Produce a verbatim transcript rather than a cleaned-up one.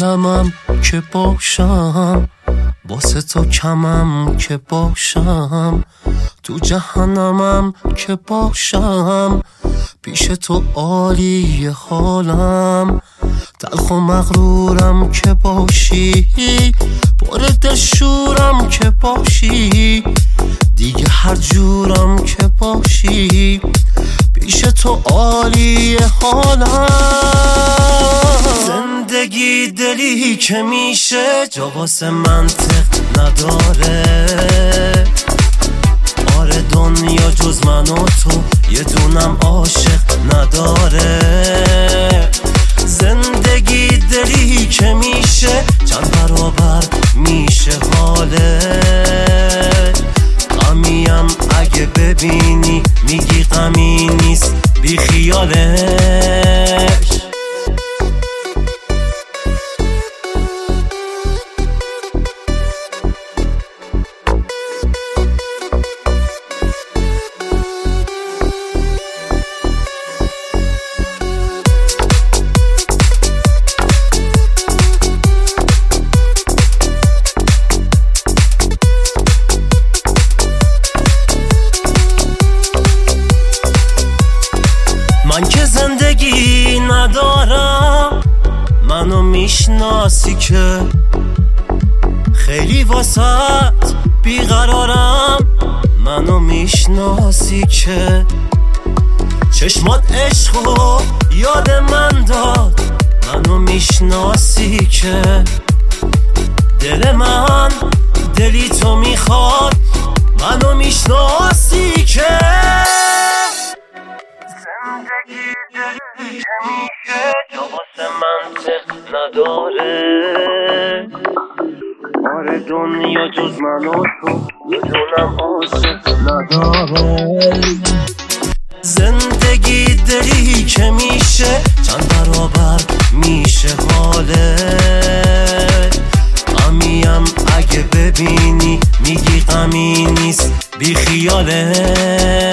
عالمم که باشم، واسه تو کمم که باشم، تو جهنمم که باشم، پیش تو عالی حالم، تلخ و مغرورم که باشی، پر دلشورم که باشی، دیگه هر جورم که باشی، پیش تو عالی حالم. زندگی دلی که میشه جا واسه منطق نداره، آره دنیا جز من و تو یه دونم عاشق نداره. زندگی دلی که میشه چند برابر میشه حاله، غمیم اگه ببینی میگی غمی نیست بی خیالش. من که زندگی ندارم، منو میشناسی که خیلی واسط بیقرارم، منو میشناسی که چشمات عشقو یاد من داد، منو میشناسی که دل من دلی تو میخواد، منو میشناسی که زندگی دلی که میشه جا واسه منطق نداره، آره دنیا جز من و تو یه دونم عاشق نداره. زندگی دلی که میشه چند برابر میشه حاله، غمیم اگه ببینی میگی غمی نیست بی خیاله.